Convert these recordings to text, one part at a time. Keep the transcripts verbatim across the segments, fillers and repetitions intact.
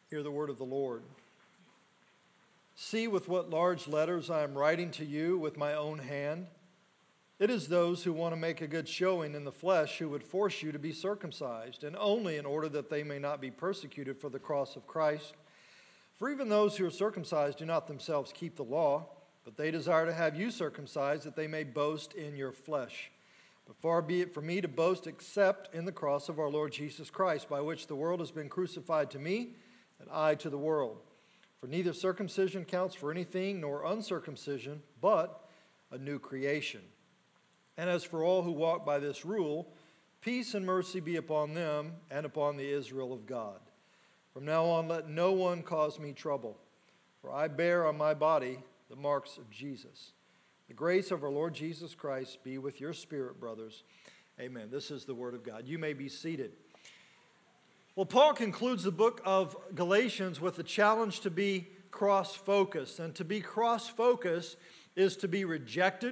Hear the word of the Lord. See with what large letters I am writing to you with my own hand. It is those who want to make a good showing in the flesh who would force you to be circumcised, and only in order that they may not be persecuted for the cross of Christ. For even those who are circumcised do not themselves keep the law, but they desire to have you circumcised, that they may boast in your flesh. But far be it from me to boast except in the cross of our Lord Jesus Christ, by which the world has been crucified to me, and I to the world. For neither circumcision counts for anything, nor uncircumcision, but a new creation. And as for all who walk by this rule, peace and mercy be upon them and upon the Israel of God. From now on, let no one cause me trouble, for I bear on my body the marks of Jesus. The grace of our Lord Jesus Christ be with your spirit, brothers. Amen. This is the word of God. You may be seated. Well, Paul concludes the book of Galatians with a challenge to be cross-focused. And to be cross-focused is to be rejected,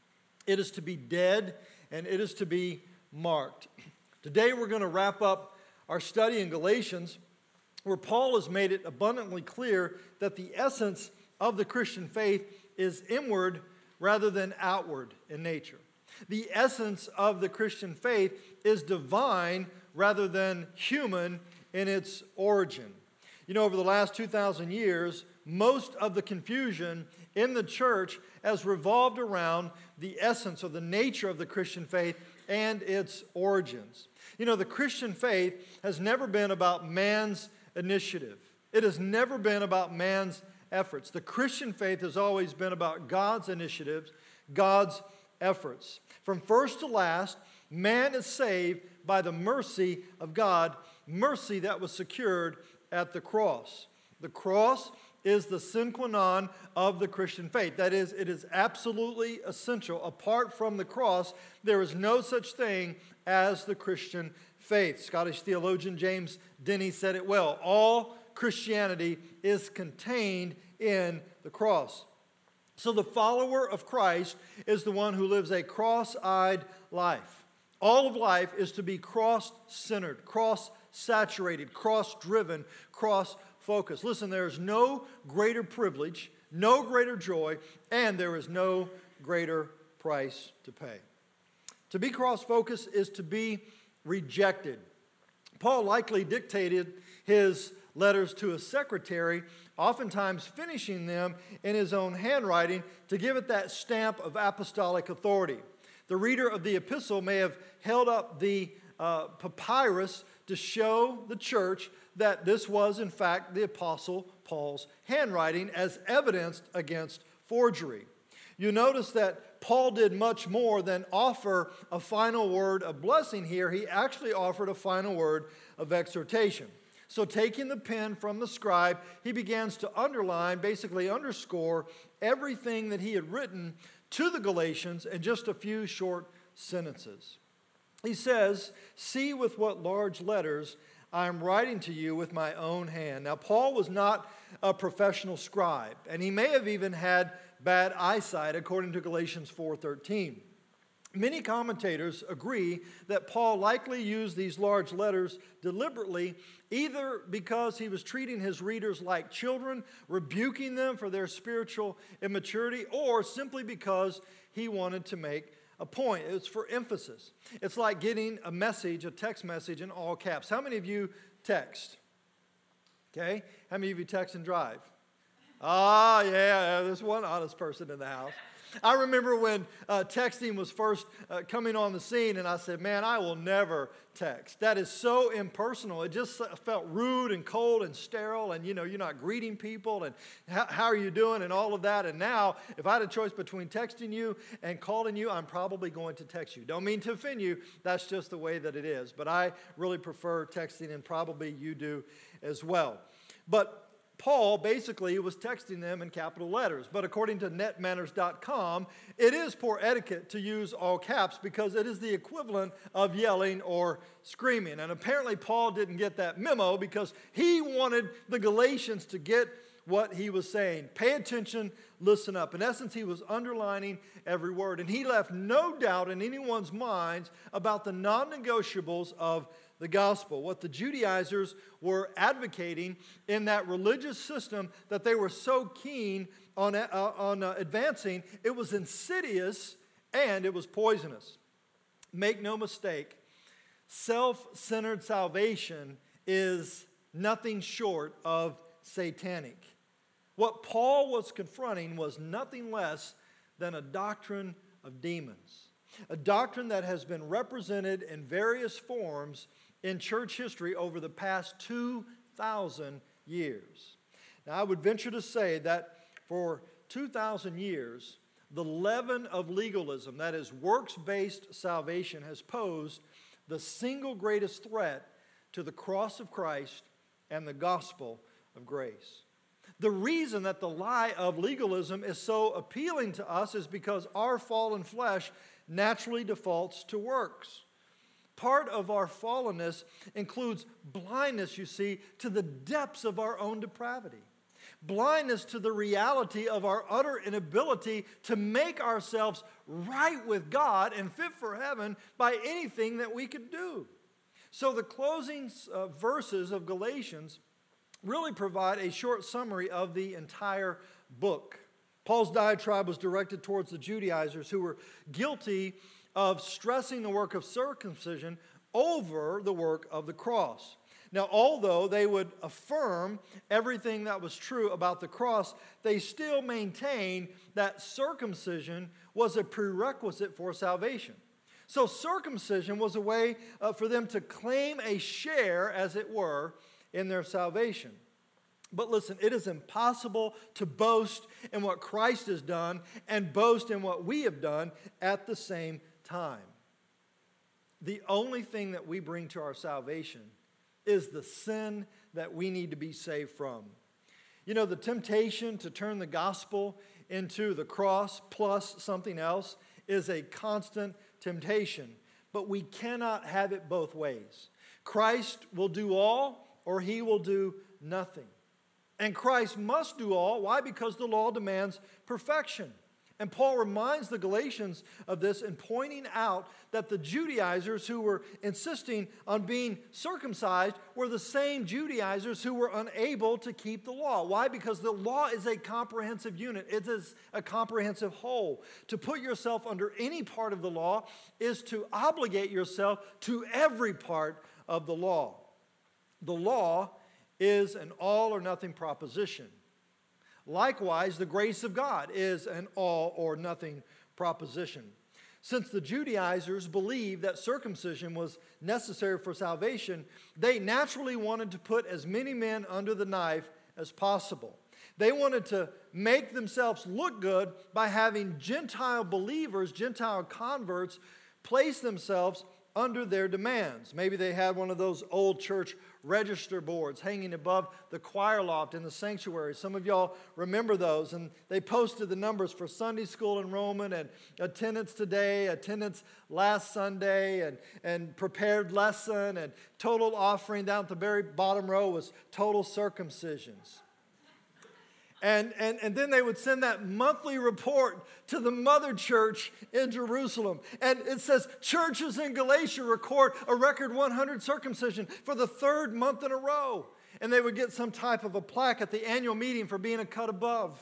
it is to be dead, and it is to be marked. Today we're going to wrap up our study in Galatians, where Paul has made it abundantly clear that the essence of the Christian faith is inward rather than outward in nature. The essence of the Christian faith is divine rather than human in its origin. You know, over the last two thousand years, most of the confusion in the church has revolved around the essence or the nature of the Christian faith and its origins. You know, the Christian faith has never been about man's initiative. It has never been about man's efforts. The Christian faith has always been about God's initiatives, God's efforts. From first to last, man is saved by the mercy of God, mercy that was secured at the cross. The cross is the sine qua non of the Christian faith. That is, it is absolutely essential. Apart from the cross, there is no such thing as the Christian faith. Scottish theologian James Denney said it well. All Christianity is contained in the cross. So the follower of Christ is the one who lives a cross-eyed life. All of life is to be cross-centered, cross-saturated, cross-driven, cross-focused. Listen, there is no greater privilege, no greater joy, and there is no greater price to pay. To be cross-focused is to be rejected. Paul likely dictated his letters to a secretary, oftentimes finishing them in his own handwriting to give it that stamp of apostolic authority. The reader of the epistle may have held up the uh, papyrus to show the church that this was, in fact, the Apostle Paul's handwriting as evidenced against forgery. You notice that Paul did much more than offer a final word of blessing here. He actually offered a final word of exhortation. So taking the pen from the scribe, he begins to underline, basically underscore, everything that he had written to the Galatians in just a few short sentences. He says, see with what large letters I am writing to you with my own hand. Now, Paul was not a professional scribe, and he may have even had bad eyesight, according to Galatians four thirteen. Many commentators agree that Paul likely used these large letters deliberately, either because he was treating his readers like children, rebuking them for their spiritual immaturity, or simply because he wanted to make a point. It's for emphasis. It's like getting a message, a text message in all caps. How many of you text? Okay? How many of you text and drive? Ah, yeah, there's one honest person in the house. I remember when uh, texting was first uh, coming on the scene, and I said, man, I will never text. That is so impersonal. It just felt rude and cold and sterile, and, you know, you're not greeting people, and how, how are you doing, and all of that. And now, if I had a choice between texting you and calling you, I'm probably going to text you. Don't mean to offend you. That's just the way that it is. But I really prefer texting, and probably you do as well. But Paul basically was texting them in capital letters, but according to net manners dot com, it is poor etiquette to use all caps because it is the equivalent of yelling or screaming. And apparently Paul didn't get that memo because he wanted the Galatians to get what he was saying. Pay attention, listen up. In essence, he was underlining every word, and he left no doubt in anyone's minds about the non-negotiables of the gospel. What the Judaizers were advocating in that religious system that they were so keen on, uh, on uh, advancing, it was insidious and it was poisonous. Make no mistake, self-centered salvation is nothing short of satanic. What Paul was confronting was nothing less than a doctrine of demons. A doctrine that has been represented in various forms in church history over the past two thousand years. Now, I would venture to say that for two thousand years, the leaven of legalism, that is works-based salvation, has posed the single greatest threat to the cross of Christ and the gospel of grace. The reason that the lie of legalism is so appealing to us is because our fallen flesh naturally defaults to works. Part of our fallenness includes blindness, you see, to the depths of our own depravity. Blindness to the reality of our utter inability to make ourselves right with God and fit for heaven by anything that we could do. So the closing uh, verses of Galatians really provide a short summary of the entire book. Paul's diatribe was directed towards the Judaizers who were guilty of stressing the work of circumcision over the work of the cross. Now, although they would affirm everything that was true about the cross, they still maintained that circumcision was a prerequisite for salvation. So circumcision was a way uh, for them to claim a share, as it were, in their salvation. But listen, it is impossible to boast in what Christ has done and boast in what we have done at the same time. The only thing that we bring to our salvation is the sin that we need to be saved from. You know, the temptation to turn the gospel into the cross plus something else is a constant temptation, but we cannot have it both ways. Christ will do all, or he will do nothing. And Christ must do all. Why? Because the law demands perfection. And Paul reminds the Galatians of this in pointing out that the Judaizers who were insisting on being circumcised were the same Judaizers who were unable to keep the law. Why? Because the law is a comprehensive unit. It is a comprehensive whole. To put yourself under any part of the law is to obligate yourself to every part of the law. The law is an all or nothing proposition. Likewise, the grace of God is an all or nothing proposition. Since the Judaizers believed that circumcision was necessary for salvation, they naturally wanted to put as many men under the knife as possible. They wanted to make themselves look good by having Gentile believers, Gentile converts, place themselves under their demands. Maybe they had one of those old church register boards hanging above the choir loft in the sanctuary. Some of y'all remember those, and they posted the numbers for Sunday school enrollment and attendance today, attendance last Sunday, and, and prepared lesson, and total offering. Down at the very bottom row was total circumcisions. And, and, and then they would send that monthly report to the mother church in Jerusalem. And it says churches in Galatia record a record one hundred circumcision for the third month in a row. And they would get some type of a plaque at the annual meeting for being a cut above.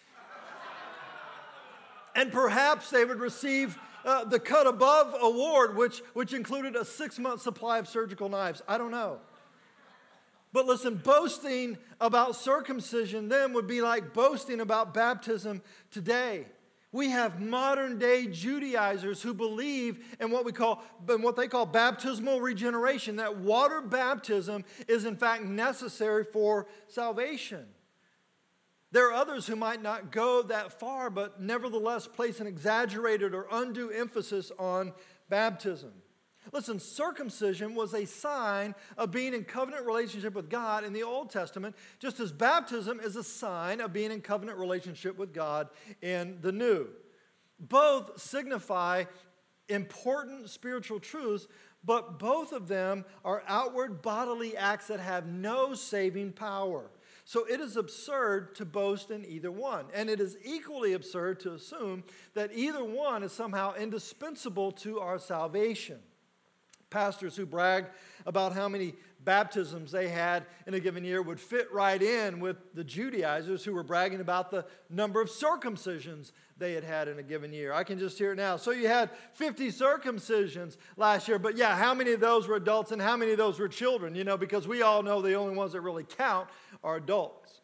And perhaps they would receive uh, the cut above award, which, which included a six-month supply of surgical knives. I don't know. But listen, boasting about circumcision then would be like boasting about baptism today. We have modern day Judaizers who believe in what we call, in what they call baptismal regeneration, that water baptism is in fact necessary for salvation. There are others who might not go that far, but nevertheless place an exaggerated or undue emphasis on baptism. Listen, circumcision was a sign of being in covenant relationship with God in the Old Testament, just as baptism is a sign of being in covenant relationship with God in the New. Both signify important spiritual truths, but both of them are outward bodily acts that have no saving power. So it is absurd to boast in either one. And it is equally absurd to assume that either one is somehow indispensable to our salvation. Pastors who brag about how many baptisms they had in a given year would fit right in with the Judaizers who were bragging about the number of circumcisions they had had in a given year. I can just hear it now. So you had fifty circumcisions last year, but yeah, how many of those were adults and how many of those were children? You know, because we all know the only ones that really count are adults.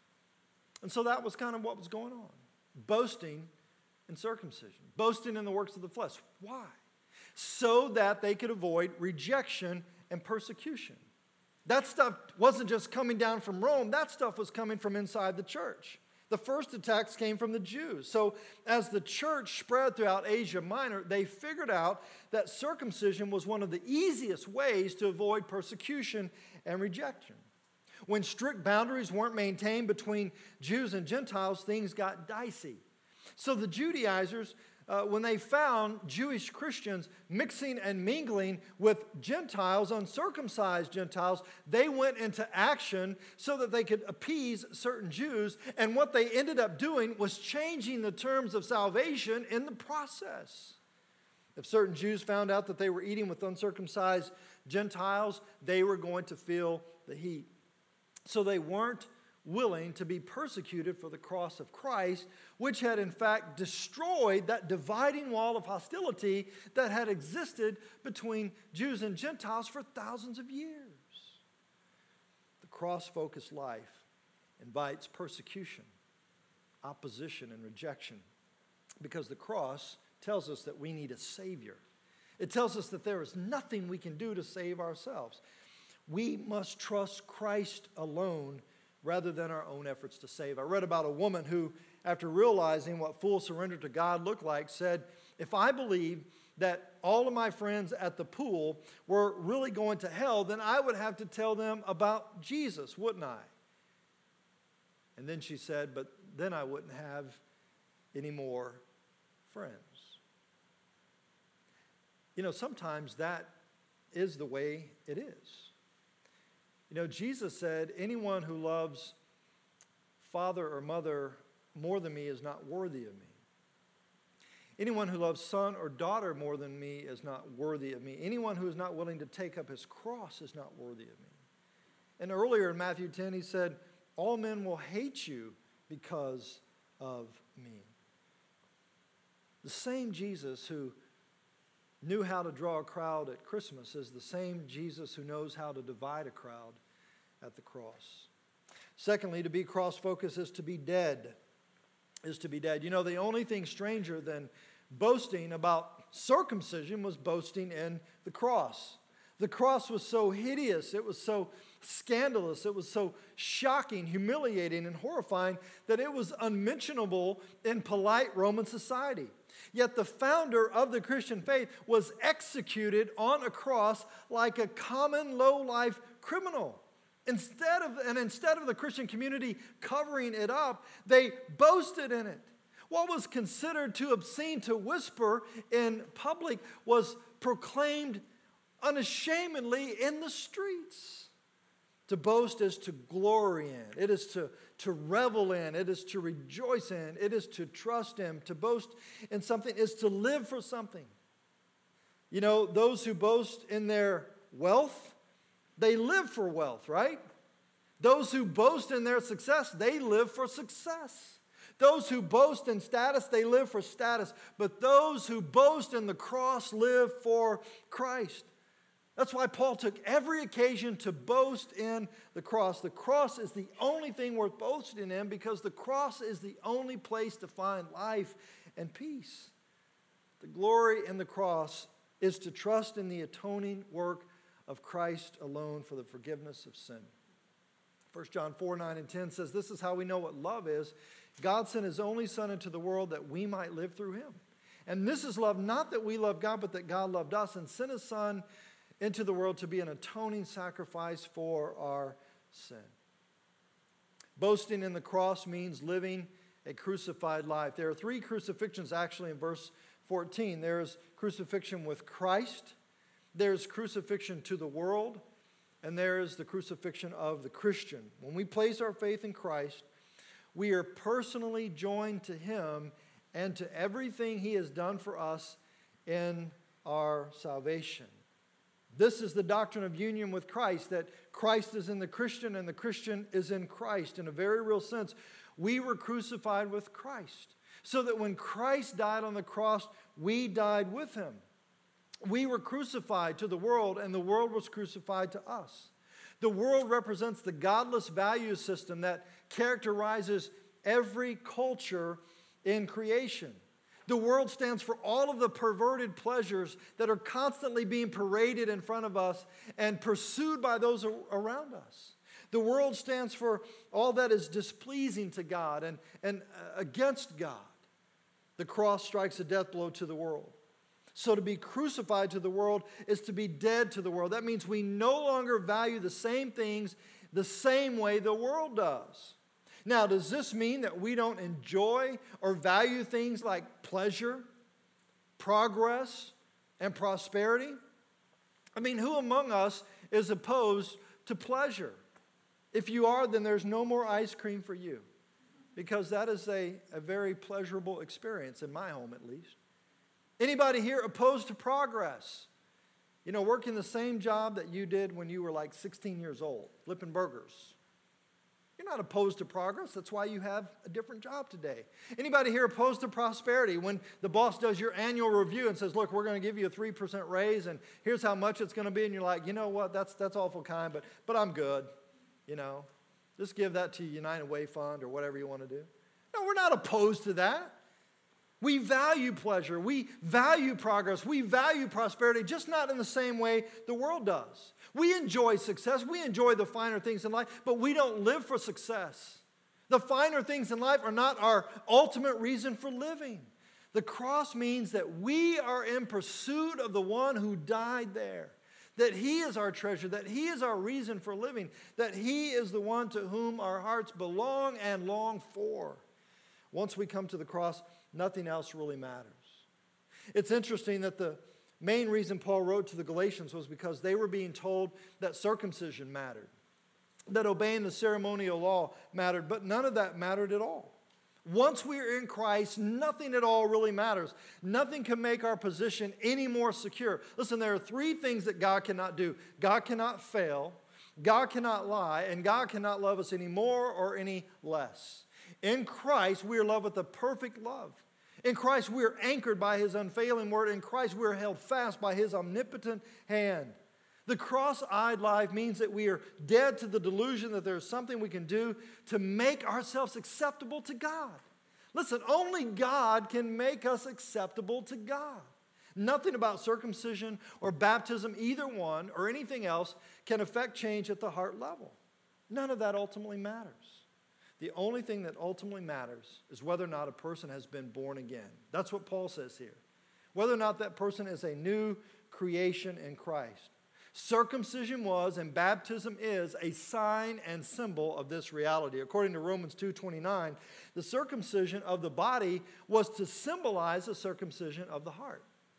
And so that was kind of what was going on. Boasting in circumcision. Boasting in the works of the flesh. Why? So that they could avoid rejection and persecution. That stuff wasn't just coming down from Rome. That stuff was coming from inside the church. The first attacks came from the Jews. So as the church spread throughout Asia Minor, they figured out that circumcision was one of the easiest ways to avoid persecution and rejection. When strict boundaries weren't maintained between Jews and Gentiles, things got dicey. So the Judaizers, Uh, when they found Jewish Christians mixing and mingling with Gentiles, uncircumcised Gentiles, they went into action so that they could appease certain Jews. And what they ended up doing was changing the terms of salvation in the process. If certain Jews found out that they were eating with uncircumcised Gentiles, they were going to feel the heat. So they weren't willing to be persecuted for the cross of Christ, which had in fact destroyed that dividing wall of hostility that had existed between Jews and Gentiles for thousands of years. The cross-focused life invites persecution, opposition, and rejection, because the cross tells us that we need a Savior. It tells us that there is nothing we can do to save ourselves. We must trust Christ alone rather than our own efforts to save. I read about a woman who, after realizing what full surrender to God looked like, said, if I believed that all of my friends at the pool were really going to hell, then I would have to tell them about Jesus, wouldn't I? And then she said, but then I wouldn't have any more friends. You know, sometimes that is the way it is. You know, Jesus said, anyone who loves father or mother more than me is not worthy of me. Anyone who loves son or daughter more than me is not worthy of me. Anyone who is not willing to take up his cross is not worthy of me. And earlier in Matthew ten, he said, all men will hate you because of me. The same Jesus who knew how to draw a crowd at Christmas is the same Jesus who knows how to divide a crowd at the cross. Secondly, to be cross-focused is to be dead. Is to be dead. You know, the only thing stranger than boasting about circumcision was boasting in the cross. The cross was so hideous, it was so scandalous, it was so shocking, humiliating, and horrifying that it was unmentionable in polite Roman society. Yet the founder of the Christian faith was executed on a cross like a common low-life criminal. Instead of, and instead of the Christian community covering it up, they boasted in it. What was considered too obscene to whisper in public was proclaimed unashamedly in the streets. To boast is to glory in. It is to, to revel in. It is to rejoice in. It is to trust Him. To boast in something is to live for something. You know, those who boast in their wealth, they live for wealth, right? Those who boast in their success, they live for success. Those who boast in status, they live for status. But those who boast in the cross live for Christ. That's why Paul took every occasion to boast in the cross. The cross is the only thing worth boasting in because the cross is the only place to find life and peace. The glory in the cross is to trust in the atoning work of Christ alone for the forgiveness of sin. First John four, nine, and ten says, this is how we know what love is. God sent His only Son into the world that we might live through Him. And this is love, not that we love God, but that God loved us and sent His Son into the world to be an atoning sacrifice for our sin. Boasting in the cross means living a crucified life. There are three crucifixions actually in verse fourteen. There's crucifixion with Christ, there's crucifixion to the world, and there's the crucifixion of the Christian. When we place our faith in Christ, we are personally joined to Him and to everything He has done for us in our salvation. This is the doctrine of union with Christ, that Christ is in the Christian and the Christian is in Christ. In a very real sense, we were crucified with Christ, so that when Christ died on the cross, we died with him. We were crucified to the world, and the world was crucified to us. The world represents the godless value system that characterizes every culture in creation. The world stands for all of the perverted pleasures that are constantly being paraded in front of us and pursued by those around us. The world stands for all that is displeasing to God and, and against God. The cross strikes a death blow to the world. So to be crucified to the world is to be dead to the world. That means we no longer value the same things the same way the world does. Now, does this mean that we don't enjoy or value things like pleasure, progress, and prosperity? I mean, who among us is opposed to pleasure? If you are, then there's no more ice cream for you, because that is a, a very pleasurable experience, in my home at least. Anybody here opposed to progress? You know, working the same job that you did when you were like sixteen years old, flipping burgers. You're not opposed to progress. That's why you have a different job today. Anybody here opposed to prosperity? When the boss does your annual review and says, look, we're going to give you a three percent raise, and here's how much it's going to be, and you're like, you know what, that's that's awful kind, but, but I'm good, you know. Just give that to United Way Fund or whatever you want to do. No, we're not opposed to that. We value pleasure. We value progress. We value prosperity, just not in the same way the world does. We enjoy success. We enjoy the finer things in life, but we don't live for success. The finer things in life are not our ultimate reason for living. The cross means that we are in pursuit of the one who died there, that he is our treasure, that he is our reason for living, that he is the one to whom our hearts belong and long for. Once we come to the cross, nothing else really matters. It's interesting that the main reason Paul wrote to the Galatians was because they were being told that circumcision mattered, that obeying the ceremonial law mattered, but none of that mattered at all. Once we are in Christ, nothing at all really matters. Nothing can make our position any more secure. Listen, there are three things that God cannot do. God cannot fail, God cannot lie, and God cannot love us any more or any less. In Christ, we are loved with a perfect love. In Christ, we are anchored by his unfailing word. In Christ, we are held fast by his omnipotent hand. The cross-eyed life means that we are dead to the delusion that there is something we can do to make ourselves acceptable to God. Listen, only God can make us acceptable to God. Nothing about circumcision or baptism, either one, or anything else can affect change at the heart level. None of that ultimately matters. The only thing that ultimately matters is whether or not a person has been born again. That's what Paul says here. Whether or not that person is a new creation in Christ. Circumcision was, and baptism is, a sign and symbol of this reality. According to Romans two twenty-nine, the circumcision of the body was to symbolize the circumcision of the heart.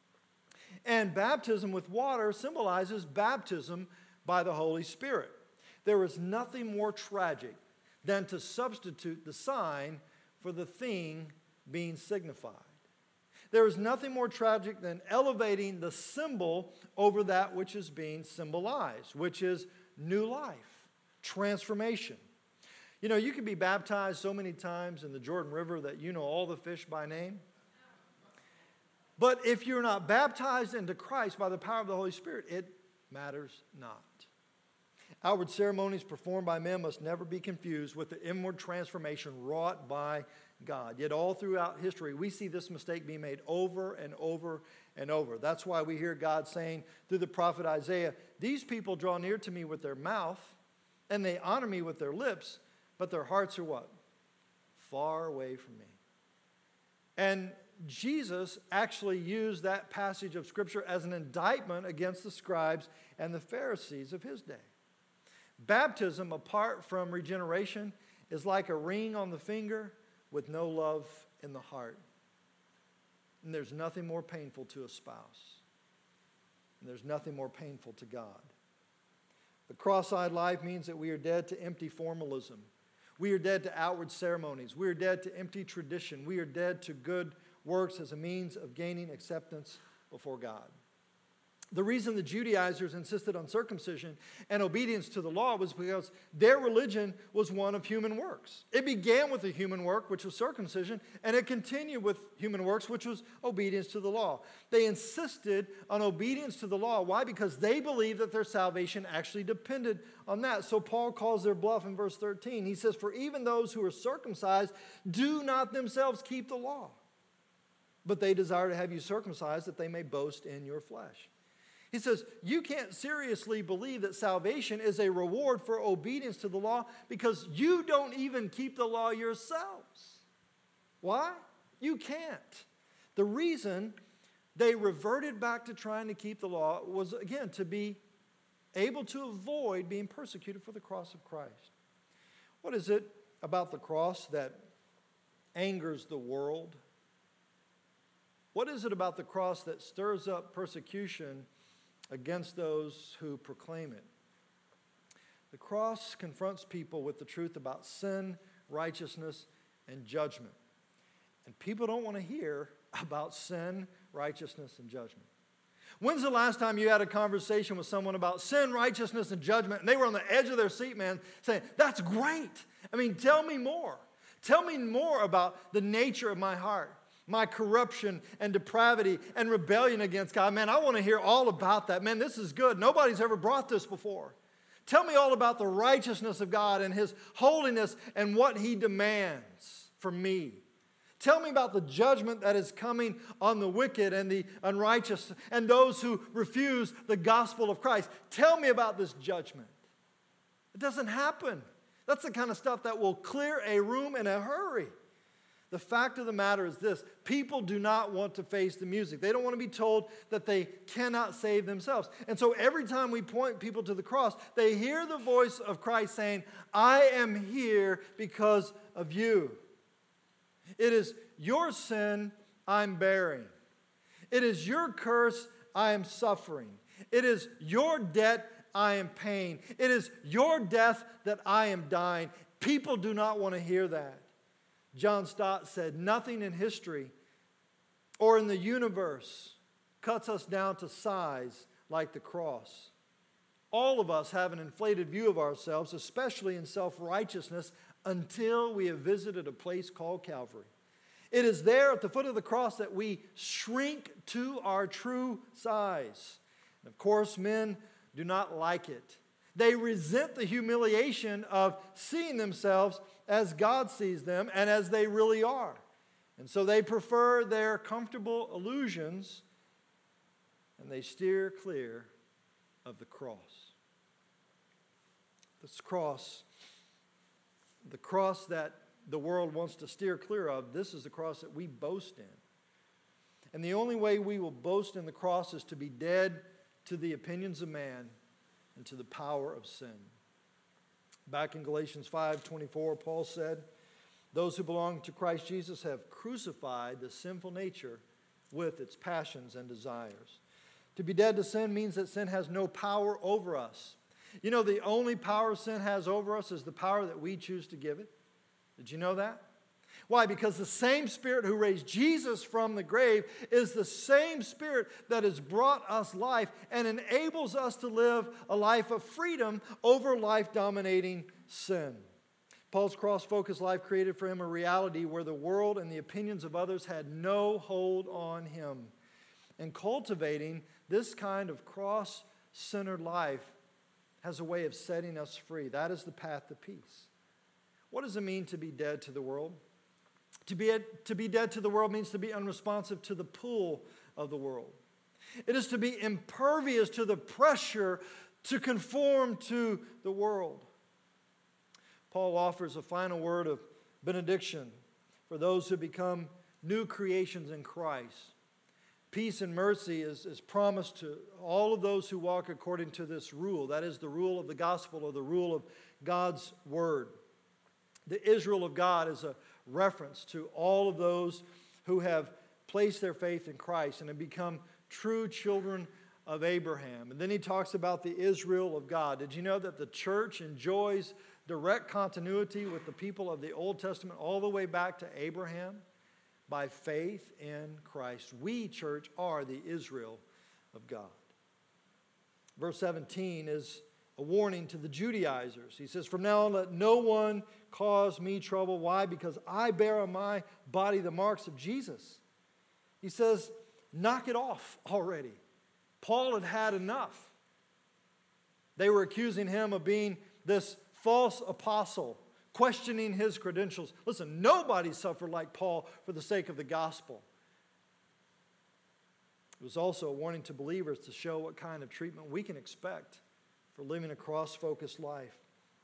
And baptism with water symbolizes baptism by the Holy Spirit. There is nothing more tragic than to substitute the sign for the thing being signified. There is nothing more tragic than elevating the symbol over that which is being symbolized, which is new life, transformation. You know, you can be baptized so many times in the Jordan River that you know all the fish by name. But if you're not baptized into Christ by the power of the Holy Spirit, it matters not. Outward ceremonies performed by men must never be confused with the inward transformation wrought by God. Yet all throughout history, we see this mistake being made over and over and over. That's why we hear God saying through the prophet Isaiah, these people draw near to me with their mouth, and they honor me with their lips, but their hearts are what? Far away from me. And Jesus actually used that passage of Scripture as an indictment against the scribes and the Pharisees of his day. Baptism, apart from regeneration, is like a ring on the finger with no love in the heart. And there's nothing more painful to a spouse. And there's nothing more painful to God. The cross-eyed life means that we are dead to empty formalism. We are dead to outward ceremonies. We are dead to empty tradition. We are dead to good works as a means of gaining acceptance before God. The reason the Judaizers insisted on circumcision and obedience to the law was because their religion was one of human works. It began with a human work, which was circumcision, and it continued with human works, which was obedience to the law. They insisted on obedience to the law. Why? Because they believed that their salvation actually depended on that. So Paul calls their bluff in verse thirteen. He says, "For even those who are circumcised do not themselves keep the law, but they desire to have you circumcised that they may boast in your flesh." He says, you can't seriously believe that salvation is a reward for obedience to the law because you don't even keep the law yourselves. Why? You can't. The reason they reverted back to trying to keep the law was, again, to be able to avoid being persecuted for the cross of Christ. What is it about the cross that angers the world? What is it about the cross that stirs up persecution against those who proclaim it? The cross confronts people with the truth about sin, righteousness, and judgment. And people don't want to hear about sin, righteousness, and judgment. When's the last time you had a conversation with someone about sin, righteousness, and judgment, and they were on the edge of their seat, man, saying, that's great. I mean, tell me more. Tell me more about the nature of my heart, my corruption and depravity and rebellion against God. Man, I want to hear all about that. Man, this is good. Nobody's ever brought this before. Tell me all about the righteousness of God and His holiness and what He demands from me. Tell me about the judgment that is coming on the wicked and the unrighteous and those who refuse the gospel of Christ. Tell me about this judgment. It doesn't happen. That's the kind of stuff that will clear a room in a hurry. The fact of the matter is this: people do not want to face the music. They don't want to be told that they cannot save themselves. And so every time we point people to the cross, they hear the voice of Christ saying, I am here because of you. It is your sin I'm bearing. It is your curse I am suffering. It is your debt I am paying. It is your death that I am dying. People do not want to hear that. John Stott said, nothing in history or in the universe cuts us down to size like the cross. All of us have an inflated view of ourselves, especially in self-righteousness, until we have visited a place called Calvary. It is there at the foot of the cross that we shrink to our true size. And of course, men do not like it. They resent the humiliation of seeing themselves as God sees them and as they really are. And so they prefer their comfortable illusions and they steer clear of the cross. This cross, the cross that the world wants to steer clear of, this is the cross that we boast in. And the only way we will boast in the cross is to be dead to the opinions of man and to the power of sin. Back in Galatians five twenty-four, Paul said, those who belong to Christ Jesus have crucified the sinful nature with its passions and desires. To be dead to sin means that sin has no power over us. You know, the only power sin has over us is the power that we choose to give it. Did you know that? Why? Because the same Spirit who raised Jesus from the grave is the same Spirit that has brought us life and enables us to live a life of freedom over life-dominating sin. Paul's cross-focused life created for him a reality where the world and the opinions of others had no hold on him. And cultivating this kind of cross-centered life has a way of setting us free. That is the path to peace. What does it mean to be dead to the world? To be, to be dead to the world means to be unresponsive to the pull of the world. It is to be impervious to the pressure to conform to the world. Paul offers a final word of benediction for those who become new creations in Christ. Peace and mercy is, is promised to all of those who walk according to this rule. That is the rule of the gospel, or the rule of God's word. The Israel of God is a reference to all of those who have placed their faith in Christ and have become true children of Abraham. And then he talks about the Israel of God. Did you know that the church enjoys direct continuity with the people of the Old Testament all the way back to Abraham? By faith in Christ. We, church, are the Israel of God. Verse seventeen is a warning to the Judaizers. He says, "From now on, let no one cause me trouble." Why? Because I bear on my body the marks of Jesus. He says, knock it off already. Paul had had enough. They were accusing him of being this false apostle, questioning his credentials. Listen, nobody suffered like Paul for the sake of the gospel. It was also a warning to believers to show what kind of treatment we can expect for living a cross-focused life,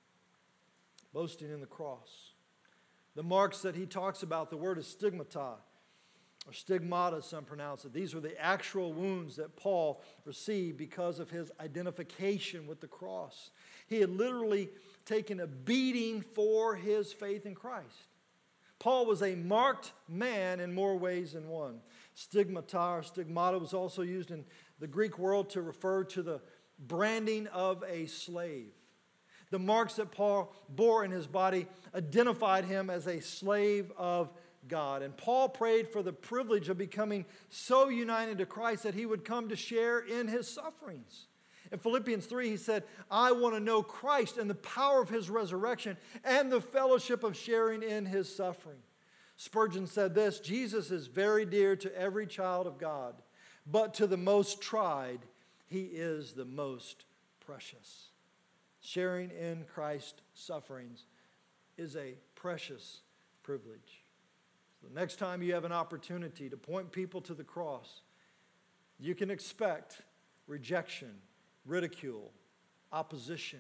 boasting in the cross. The marks that he talks about, the word is stigmata, or stigmata, some pronounce it. These were the actual wounds that Paul received because of his identification with the cross. He had literally taken a beating for his faith in Christ. Paul was a marked man in more ways than one. Stigmata or stigmata was also used in the Greek world to refer to the branding of a slave. The marks that Paul bore in his body identified him as a slave of God. And Paul prayed for the privilege of becoming so united to Christ that he would come to share in his sufferings. In Philippians three, he said, "I want to know Christ and the power of his resurrection and the fellowship of sharing in his suffering." Spurgeon said this, "Jesus is very dear to every child of God, but to the most tried, he is the most precious." Sharing in Christ's sufferings is a precious privilege. The next time you have an opportunity to point people to the cross, you can expect rejection, ridicule, opposition.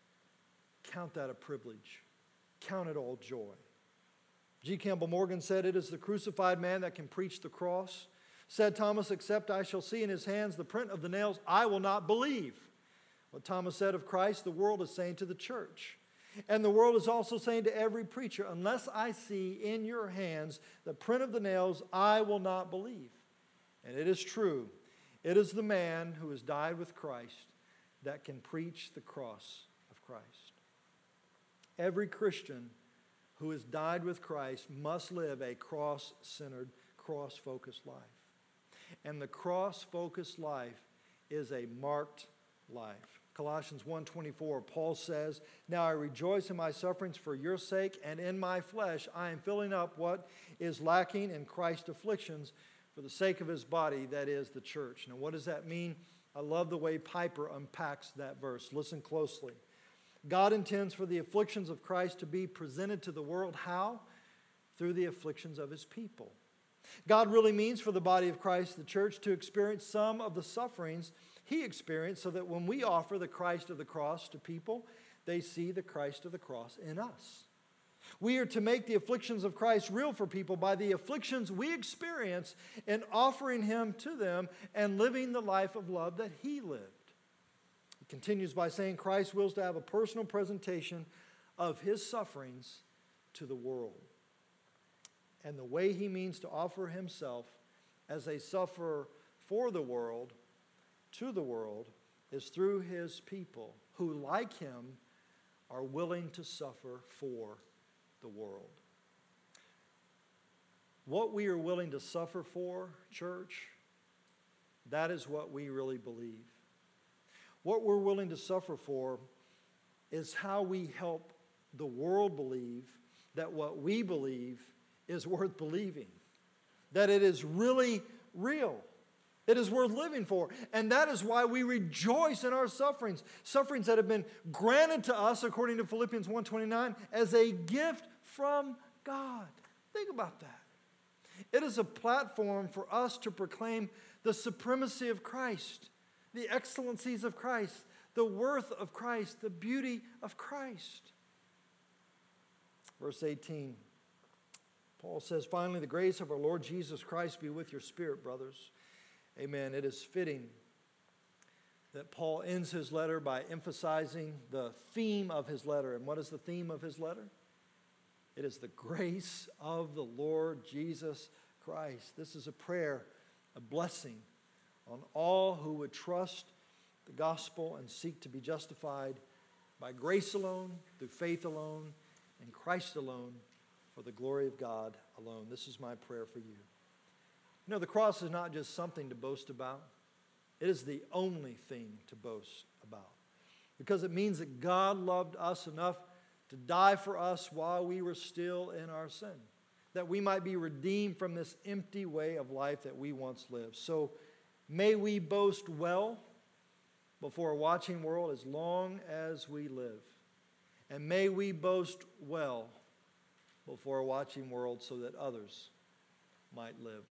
Count that a privilege. Count it all joy. G. Campbell Morgan said, "It is the crucified man that can preach the cross. Said Thomas, except I shall see in his hands the print of the nails, I will not believe." What Thomas said of Christ, the world is saying to the church. And the world is also saying to every preacher, unless I see in your hands the print of the nails, I will not believe. And it is true. It is the man who has died with Christ that can preach the cross of Christ. Every Christian who has died with Christ must live a cross-centered, cross-focused life. And the cross-focused life is a marked life. Colossians one twenty-four, Paul says, "Now I rejoice in my sufferings for your sake, and in my flesh I am filling up what is lacking in Christ's afflictions for the sake of his body, that is, the church." Now what does that mean? I love the way Piper unpacks that verse. Listen closely. God intends for the afflictions of Christ to be presented to the world. How? Through the afflictions of his people. God really means for the body of Christ, the church, to experience some of the sufferings he experienced so that when we offer the Christ of the cross to people, they see the Christ of the cross in us. We are to make the afflictions of Christ real for people by the afflictions we experience in offering him to them and living the life of love that he lived. He continues by saying Christ wills to have a personal presentation of his sufferings to the world. And the way he means to offer himself as a sufferer for the world, to the world, is through his people who, like him, are willing to suffer for the world. What we are willing to suffer for, church, that is what we really believe. What we're willing to suffer for is how we help the world believe that what we believe is worth believing, that it is really real. It is worth living for. And that is why we rejoice in our sufferings. Sufferings that have been granted to us, according to Philippians one twenty-nine, as a gift from God. Think about that. It is a platform for us to proclaim the supremacy of Christ, the excellencies of Christ, the worth of Christ, the beauty of Christ. Verse eighteen, Paul says, "Finally, the grace of our Lord Jesus Christ be with your spirit, brothers." Amen. It is fitting that Paul ends his letter by emphasizing the theme of his letter. And what is the theme of his letter? It is the grace of the Lord Jesus Christ. This is a prayer, a blessing on all who would trust the gospel and seek to be justified by grace alone, through faith alone, in Christ alone, for the glory of God alone. This is my prayer for you. You know, the cross is not just something to boast about. It is the only thing to boast about, because it means that God loved us enough to die for us while we were still in our sin, that we might be redeemed from this empty way of life that we once lived. So may we boast well before a watching world as long as we live. And may we boast well before a watching world so that others might live.